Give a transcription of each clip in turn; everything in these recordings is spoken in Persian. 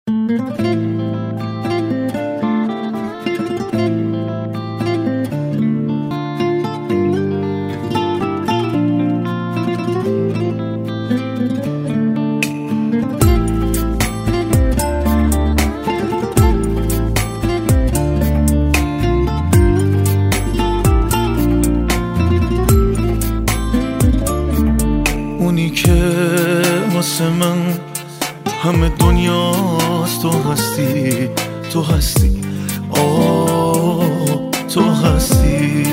اونی که واسه من همه دنیاست تو هستی، تو هستی، تو هستی.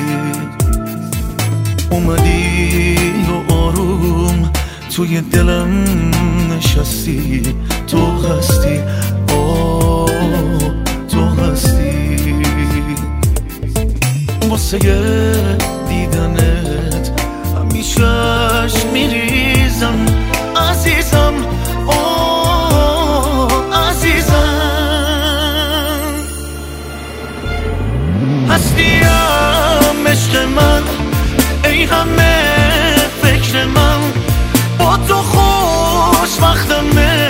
اومدی و آروم توی دلم نشستی، تو هستی، تو هستی. واسه دیدنت همیشهش میریزم عزیزم، عزیزم. هستیم عشق من، ای همه فکر من، با تو خوش وقتمه.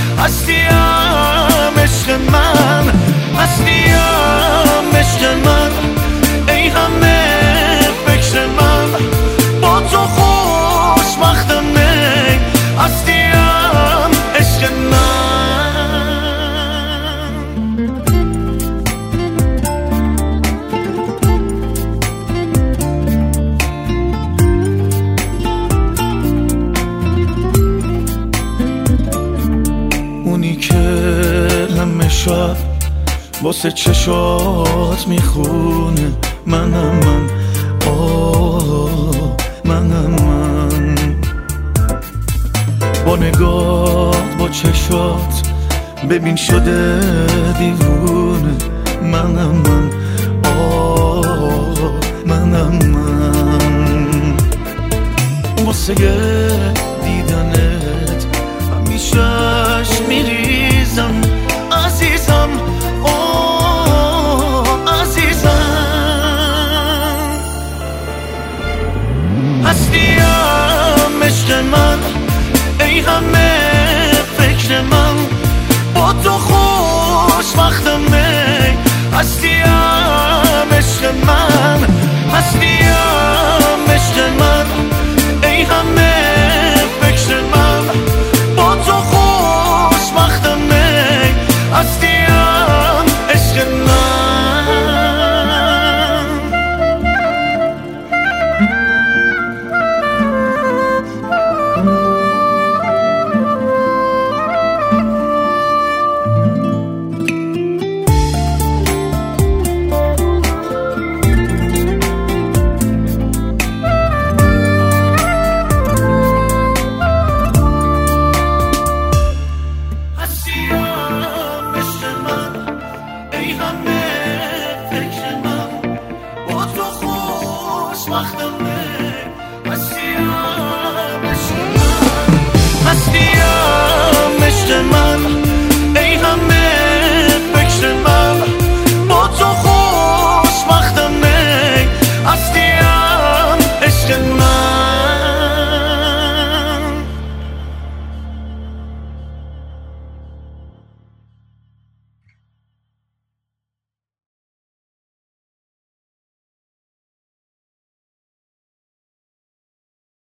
هستیم عشق من، هستیم عشق من، ای همه فکر من، با تو خوش وقتمه. هستیم عشق من. اونی که همه شب واسه چشات میخونه، منم من، منم من. با نگاه با چشات ببین شده دیوونه، منم من، منم من. واسه دیدنت همیشهش میریزم عزیزم، عزیزم. هستیم عشق من، ای همه فکر من، با تو خوش وقتمه. هستیم عشق من، هستیم عشق من، ای همه فکر من، با تو خوش وقتمه. هستیم عشق من. وقتمه. هستیم عشق من، هستیم